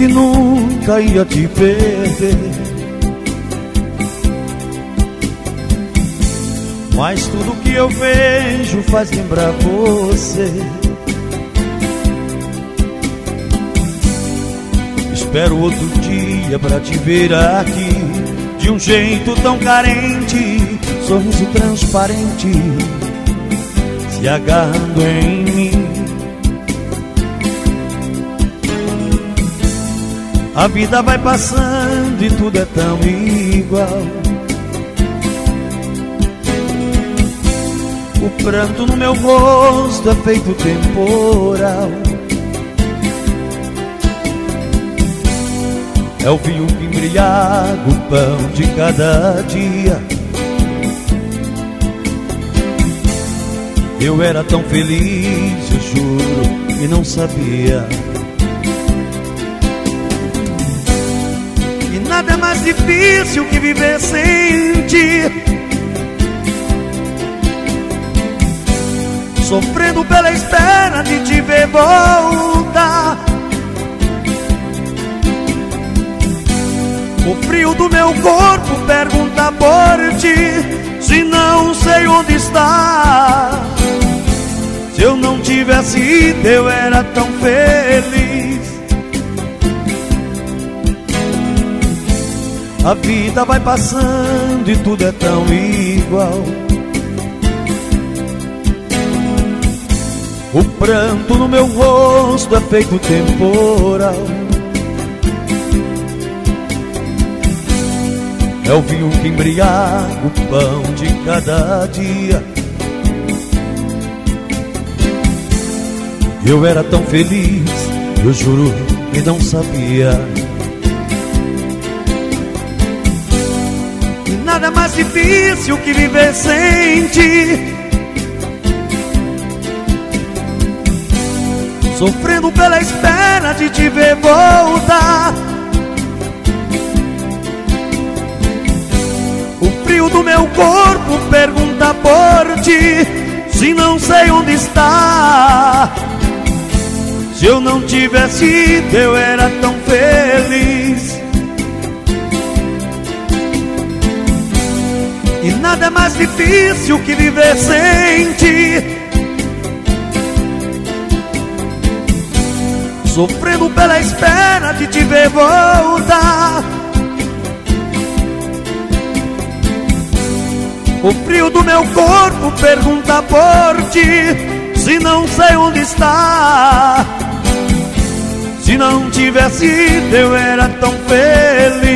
que nunca ia te perder, mas tudo que eu vejo faz lembrar você. Espero outro dia pra te ver aqui, de um jeito tão carente, sorriso transparente, se agarrando em mim. A vida vai passando e tudo é tão igual. O pranto no meu rosto é feito temporal. É o vinho que embriaga o pão de cada dia. Eu era tão feliz, eu juro, e não sabia. E nada é mais difícil que viver sem ti, sofrendo pela espera de te ver voltar. O frio do meu corpo pergunta por ti, se não sei onde está. Se eu não tivesse ido, eu era tão feliz. A vida vai passando e tudo é tão igual. O pranto no meu rosto é feito temporal. É o vinho que embriaga o pão de cada dia. Eu era tão feliz, eu juro, e não sabia. E nada é mais difícil que viver sem ti, sofrendo pela espera de te ver voltar. O frio do meu corpo pergunta por ti, se não sei onde está. Se eu não tivesse ido, eu era tão feliz. E nada é mais difícil que viver sem ti, sofrendo pela espera de te ver voltar. O frio do meu corpo pergunta por ti, se não sei onde está. Se não tivesse ido, eu era tão feliz.